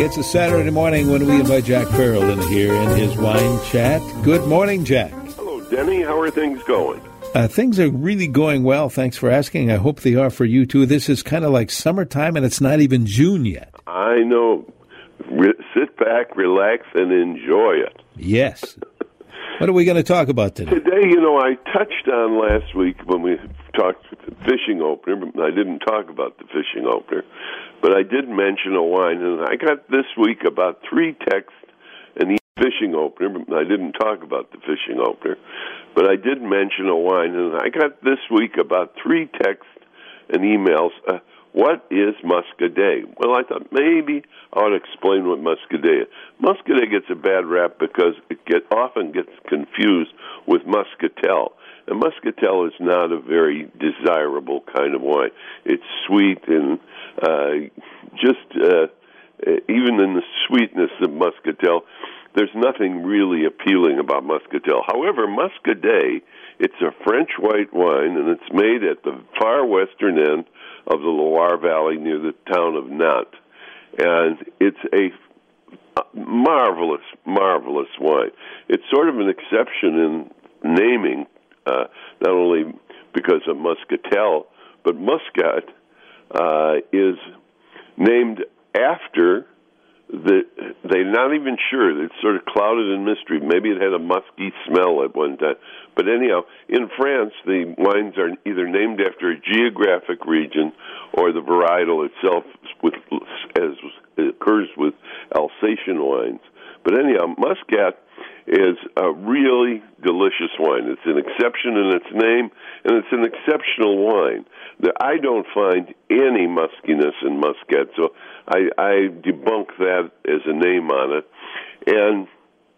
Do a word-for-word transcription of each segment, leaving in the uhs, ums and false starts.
It's a Saturday morning when we invite Jack Farrell in here in his wine chat. Good morning, Jack. Hello, Denny. How are things going? Uh, things are really going well. Thanks for asking. I hope they are for you, too. This is kind of like summertime, and it's not even June yet. I know. Re- sit back, relax, and enjoy it. Yes. What are we going to talk about today? Today, you know, I touched on last week when we talked fishing opener. I didn't talk about the fishing opener, but I did mention a wine, and I got this week about three texts and the fishing opener. I didn't talk about the fishing opener, but I did mention a wine, and I got this week about three texts and emails. Uh, what is Muscadet? Well, I thought maybe I ought to explain what Muscadet is. Muscadet gets a bad rap because it get, often gets confused with Muscatel. And Muscatel is not a very desirable kind of wine. It's sweet and uh, just, uh, even in the sweetness of Muscatel, there's nothing really appealing about Muscatel. However, Muscadet, it's a French white wine, and it's made at the far western end of the Loire Valley near the town of Nantes. And it's a marvelous, marvelous wine. It's sort of an exception in naming, uh, not only because of Muscatel, but Muscat uh, is named after the, they're not even sure. It's sort of clouded in mystery. Maybe it had a musky smell at one time. But anyhow, in France, the wines are either named after a geographic region or the varietal itself, with, as occurs with Alsatian wines. But anyhow, Muscat is a really delicious wine. It's an exception in its name, and it's an exceptional wine. I don't find any muskiness in Muscat, so I, I debunk that as a name on it. And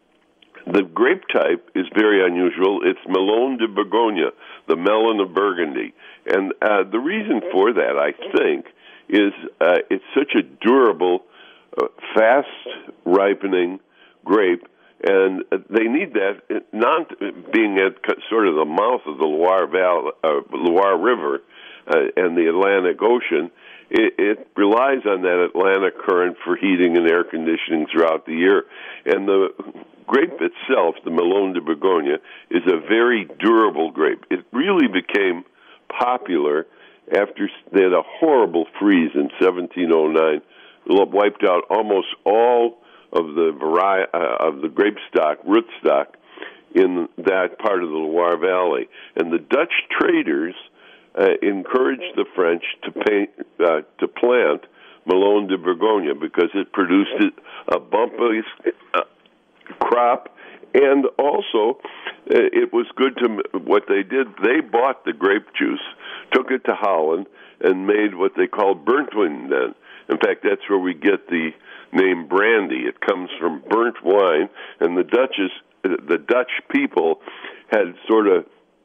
the grape type is very unusual. It's Melon de Bourgogne, the melon of Burgundy. And uh, the reason for that, I think, is uh, it's such a durable, uh, fast-ripening grape, and they need that, not being at sort of the mouth of the Loire Valley, uh, Loire River uh, and the Atlantic Ocean. It, it relies on that Atlantic current for heating and air conditioning throughout the year. And the grape itself, the Melon de Bourgogne, is a very durable grape. It really became popular after they had a horrible freeze in seventeen oh nine, wiped out almost all of the vari- uh, of the grape stock, root stock, in that part of the Loire Valley. And the Dutch traders uh, encouraged the French to, pay, uh, to plant Melon de Bourgogne because it produced a bumpy uh, crop, and also uh, it was good to, what they did, they bought the grape juice, took it to Holland, and made what they call burnt wine then. In fact, that's where we get the name brandy. It comes from burnt wine, and the Dutches, the Dutch people had sort of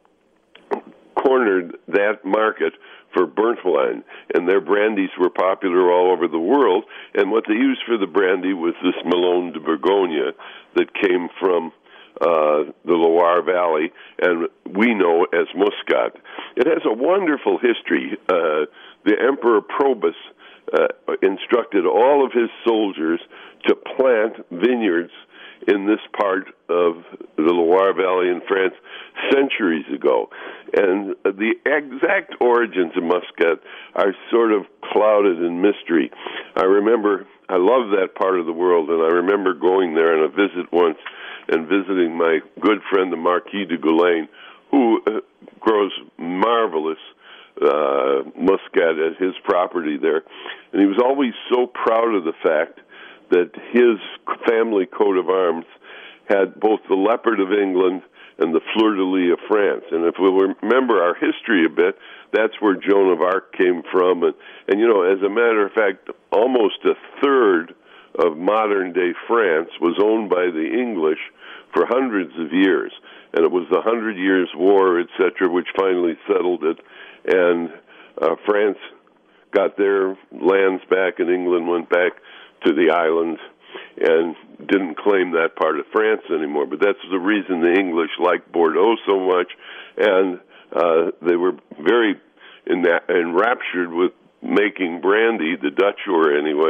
cornered that market for burnt wine, and their brandies were popular all over the world, and what they used for the brandy was this Melon de Bourgogne that came from uh, the Loire Valley, and we know as Muscat. It has a wonderful history. Uh, the Emperor Probus Uh, instructed all of his soldiers to plant vineyards in this part of the Loire Valley in France centuries ago. And the exact origins of Muscat are sort of clouded in mystery. I remember, I love that part of the world, and I remember going there on a visit once and visiting my good friend, the Marquis de Goulaine, who uh, grows marvelous uh, Muscat at his property there. And he was always so proud of the fact that his family coat of arms had both the leopard of England and the fleur-de-lis of France. And if we remember our history a bit, that's where Joan of Arc came from. And, and you know, as a matter of fact, almost a third of modern-day France was owned by the English for hundreds of years. And it was the Hundred Years' War, et cetera, which finally settled it. And uh, France got their lands back, and England went back to the islands and didn't claim that part of France anymore. But that's the reason the English liked Bordeaux so much, and uh, they were very enraptured with making brandy, the Dutch were anyway,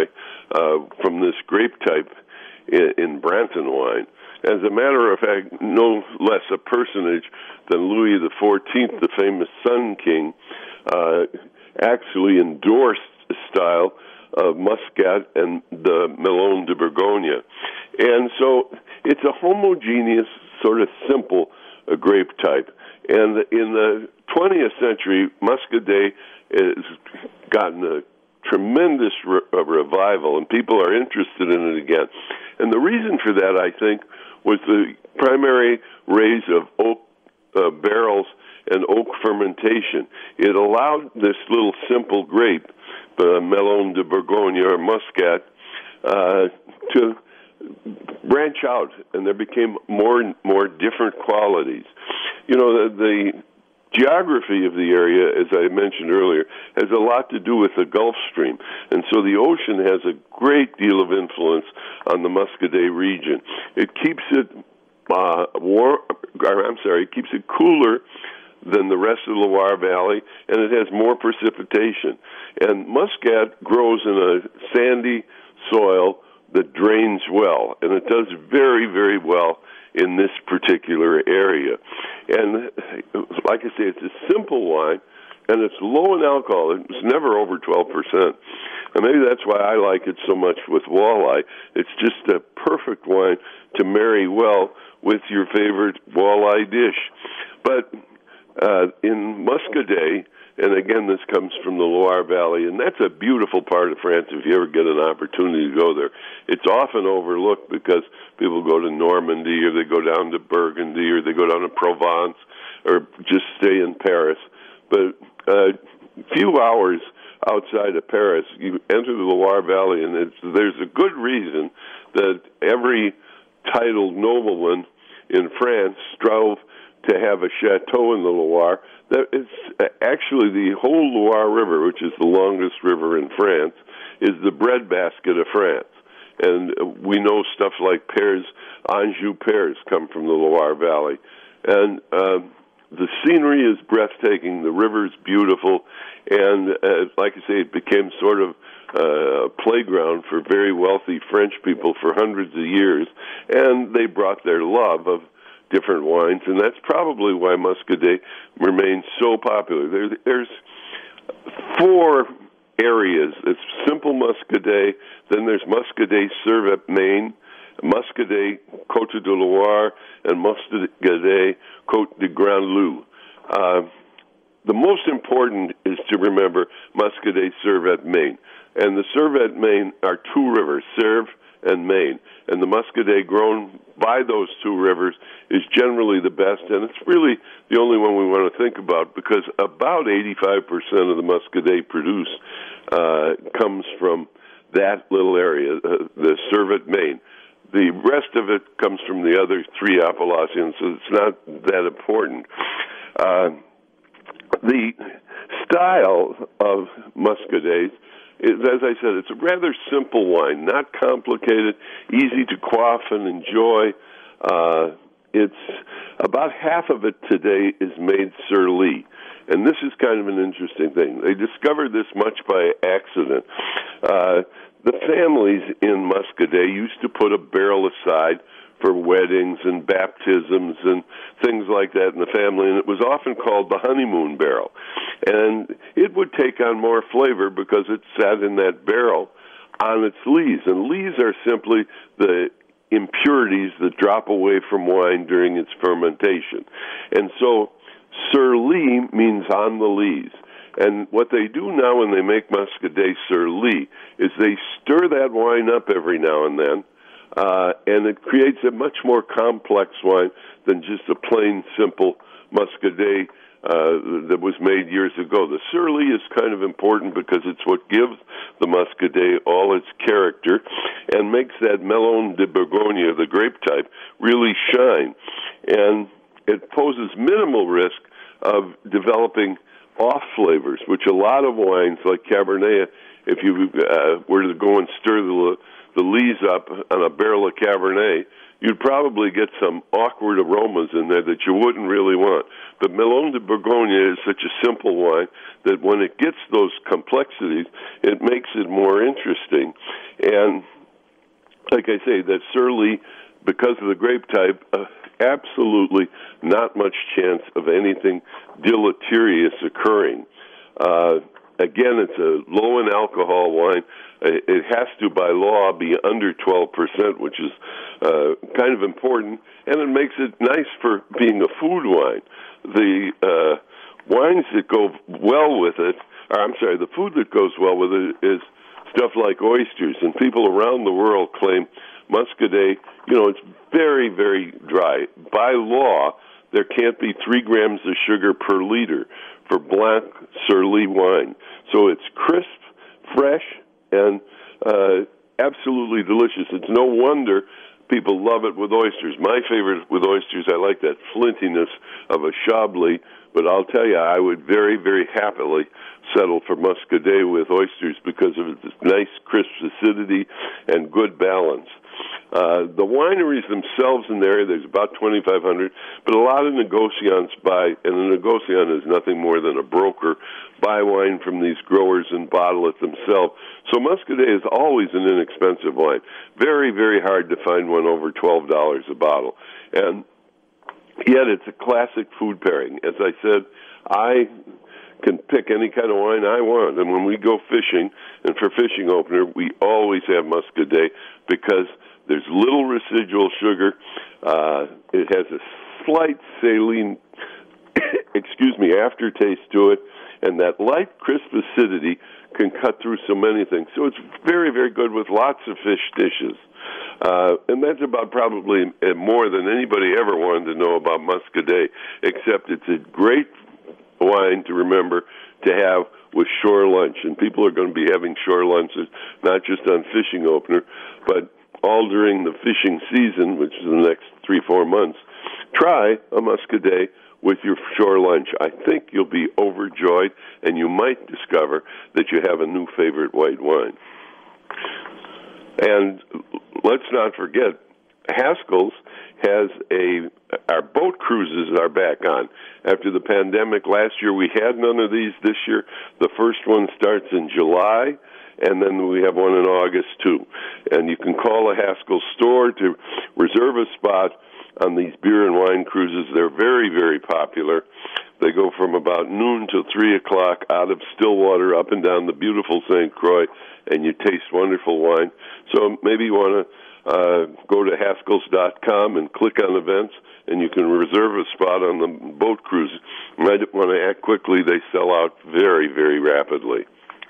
uh, from this grape type in, in Branton wine. As a matter of fact, no less a personage than Louis the Fourteenth, the famous Sun King, uh, actually endorsed the style of Muscat and the Melon de Bourgogne. And so it's a homogeneous, sort of simple uh, grape type. And in the twentieth century, Muscadet has gotten a tremendous re- revival, and people are interested in it again. And the reason for that, I think, was the primary raise of oak uh, barrels and oak fermentation. It allowed this little simple grape, the Melon de Bourgogne or Muscat, uh, to branch out, and there became more and more different qualities. You know, the, the geography of the area, as I mentioned earlier, has a lot to do with the Gulf Stream, and so the ocean has a great deal of influence on the Muscadet region. It keeps it uh, warm. I'm sorry, it keeps it cooler than the rest of the Loire Valley, and it has more precipitation. And Muscat grows in a sandy soil that drains well, and it does very, very well in this particular area. And like I say, it's a simple wine, and it's low in alcohol. It's never over twelve percent. And maybe that's why I like it so much with walleye. It's just a perfect wine to marry well with your favorite walleye dish. But uh, in Muscadet, and again, this comes from the Loire Valley, and that's a beautiful part of France if you ever get an opportunity to go there. It's often overlooked because people go to Normandy, or they go down to Burgundy, or they go down to Provence, or just stay in Paris. But a few hours outside of Paris, you enter the Loire Valley, and it's, there's a good reason that every titled nobleman in France strove to have a chateau in the Loire. That it's actually the whole Loire River, which is the longest river in France, is the breadbasket of France. And we know stuff like pears, Anjou pears come from the Loire Valley. And uh, the scenery is breathtaking, the river's beautiful, and uh, like I say, it became sort of uh, a playground for very wealthy French people for hundreds of years, and they brought their love of different wines, and that's probably why Muscadet remains so popular. There, there's four areas. It's simple Muscadet, then there's Muscadet Servet Maine, Muscadet Côte de Loire, and Muscadet Côte de Grand Loup. Uh, the most important is to remember Muscadet Servet Maine. And the Servet Maine are two rivers, Serve and Maine. And the Muscadet grown by those two rivers is generally the best, and it's really the only one we want to think about because about eighty-five percent of the Muscadet produced uh, comes from that little area, uh, the Servet Maine. The rest of it comes from the other three Appalachians, so it's not that important. Uh, the style of Muscadet is, as I said, it's a rather simple wine, not complicated, easy to quaff and enjoy. Uh, it's about half of it today is made sur lie. And this is kind of an interesting thing. They discovered this much by accident. Uh, the families in Muscadet used to put a barrel aside for weddings and baptisms and things like that in the family, and it was often called the honeymoon barrel. And it would take on more flavor because it sat in that barrel on its lees. And lees are simply the impurities that drop away from wine during its fermentation. And so sur lie means on the lees. And what they do now when they make Muscadet sur lie is they stir that wine up every now and then, uh, and it creates a much more complex wine than just a plain, simple Muscadet uh, that was made years ago. The sur lie is kind of important because it's what gives the Muscadet all its character and makes that Melon de Bourgogne, the grape type, really shine. And it poses minimal risk of developing off flavors, which a lot of wines like Cabernet, if you uh, were to go and stir the the lees up on a barrel of Cabernet, you'd probably get some awkward aromas in there that you wouldn't really want. But Melon de Bourgogne is such a simple wine that when it gets those complexities, it makes it more interesting. And like I say, that Surly, because of the grape type, uh, absolutely not much chance of anything deleterious occurring. Uh, again, it's a low in alcohol wine. It has to, by law, be under twelve percent, which is uh, kind of important, and it makes it nice for being a food wine. The uh, wines that go well with it, or I'm sorry, the food that goes well with it is stuff like oysters, and people around the world claim Muscadet, you know, it's very, very dry. By law, there can't be three grams of sugar per liter for Blanc Surly wine. So it's crisp, fresh, and uh, absolutely delicious. It's no wonder people love it with oysters. My favorite with oysters, I like that flintiness of a Chablis, but I'll tell you, I would very, very happily settle for Muscadet with oysters because of its nice, crisp acidity and good balance. Uh, the wineries themselves in there, there's about twenty-five hundred, but a lot of negociants buy, and a negociant is nothing more than a broker, buy wine from these growers and bottle it themselves. So Muscadet is always an inexpensive wine. Very, very hard to find one over twelve dollars a bottle. And yet it's a classic food pairing. As I said, I can pick any kind of wine I want. And when we go fishing, and for fishing opener, we always have Muscadet because there's little residual sugar. Uh, it has a slight saline, excuse me, aftertaste to it, and that light, crisp acidity can cut through so many things. So it's very, very good with lots of fish dishes. Uh, and that's about probably more than anybody ever wanted to know about Muscadet, except it's a great wine to remember to have with shore lunch. And people are going to be having shore lunches, not just on fishing opener, but all during the fishing season, which is the next three, four months. Try a Muscadet with your shore lunch. I think you'll be overjoyed, and you might discover that you have a new favorite white wine. And let's not forget, Haskell's has a, our boat cruises are back on. After the pandemic last year, we had none of these. This year, the first one starts in July, and then we have one in August, too. And you can call a Haskell store to reserve a spot on these beer and wine cruises. They're very, very popular. They go from about noon till three o'clock out of Stillwater up and down the beautiful Saint Croix, and you taste wonderful wine. So maybe you want to uh, go to Haskells dot com and click on events, and you can reserve a spot on the boat cruise. You might want to act quickly. They sell out very, very rapidly.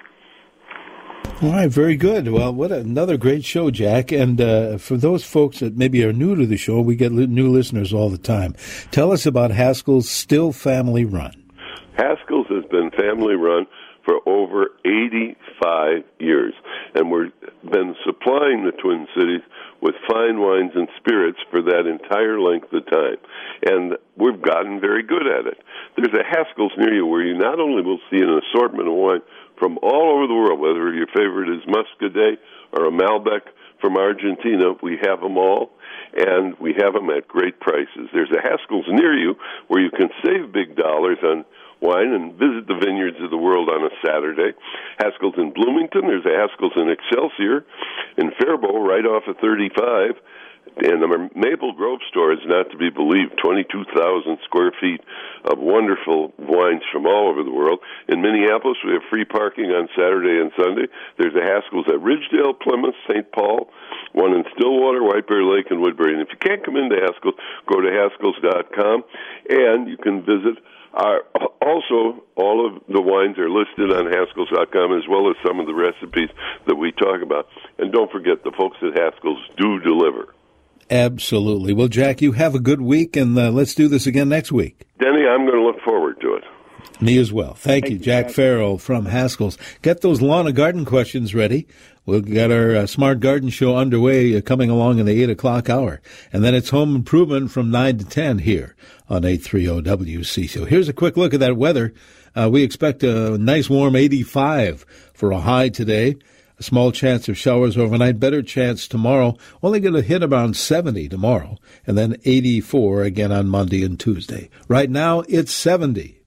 All right, very good. Well, what another great show, Jack. And uh, for those folks that maybe are new to the show, we get li- new listeners all the time. Tell us about Haskell's, still family run. Haskell's has been family run for over eighty-five years, and we've been supplying the Twin Cities with fine wines and spirits for that entire length of time. And we've gotten very good at it. There's a Haskell's near you where you not only will see an assortment of wine from all over the world, whether your favorite is Muscadet or a Malbec from Argentina, we have them all, and we have them at great prices. There's a Haskell's near you where you can save big dollars on wine and visit the vineyards of the world on a Saturday. Haskell's in Bloomington. There's a Haskell's in Excelsior. In Faribault, right off of thirty-five. And the Maple Grove store is not to be believed, twenty-two thousand square feet of wonderful wines from all over the world. In Minneapolis, we have free parking on Saturday and Sunday. There's a Haskell's at Ridgedale, Plymouth, Saint Paul, one in Stillwater, White Bear Lake, and Woodbury. And if you can't come into Haskell's, go to Haskells dot com, and you can visit our, also, all of the wines are listed on Haskells dot com, as well as some of the recipes that we talk about. And don't forget, the folks at Haskell's do deliver. Absolutely. Well, Jack, you have a good week, and uh, let's do this again next week. Denny, I'm going to look forward to it. Me as well. Thank, Thank you, Jack, Jack Farrell from Haskell's. Get those lawn and garden questions ready. We'll get our uh, Smart Garden Show underway uh, coming along in the eight o'clock hour. And then it's Home Improvement from nine to ten here on eight thirty W C. So here's a quick look at that weather. Uh, we expect a nice warm eighty-five for a high today. A small chance of showers overnight. Better chance tomorrow. Only going to hit around seventy tomorrow. And then eighty-four again on Monday and Tuesday. Right now, it's seventy.